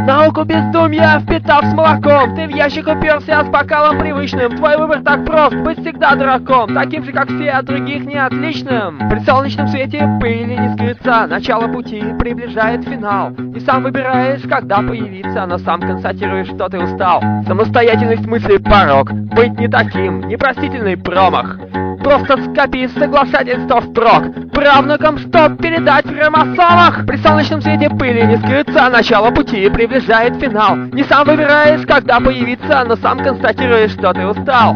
Науку бездумья впитав с молоком, ты в ящик уперся с бокалом привычным. Твой выбор так прост, быть всегда дураком, таким же, как все, от других не отличным. При солнечном свете пыли не скрыться, начало пути приближает финал. И сам выбираешь, когда появиться, но сам констатируешь, что ты устал. Самостоятельность мысли порок, быть не таким, непростительный промах. Просто скопи соглашательство строк, правнукам что передать в хромосомах. При солнечном свете пыли не скрыться, начало пути приближает финал. Не сам выбираешь, когда появиться, но сам констатируешь, что ты устал.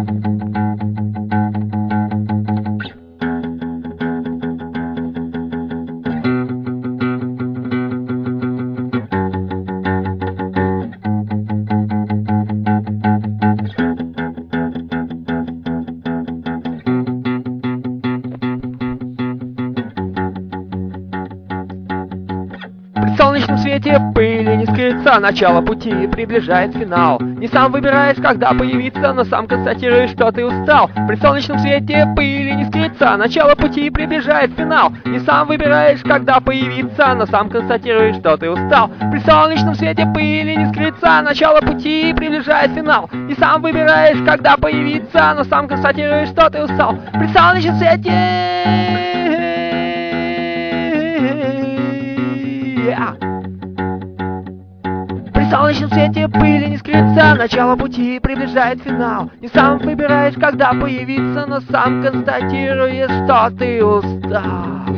При солнечном свете пыли не скрыться, начало пути приближает финал. Не сам выбираешь, когда появиться, но сам констатируешь, что ты устал. При солнечном свете пыли не скрыться, начало пути приближает финал. Не сам выбираешь, когда появиться, но сам констатируешь, что ты устал. При солнечном свете пыли не скрыться, начало пути приближает финал. Не сам выбираешь, когда появиться, но сам констатируешь, что ты устал. При солнечном свете... При солнечном свете пыли не скрыться, начало пути приближает финал. Не сам выбираешь, когда появиться, но сам констатируешь, что ты устал.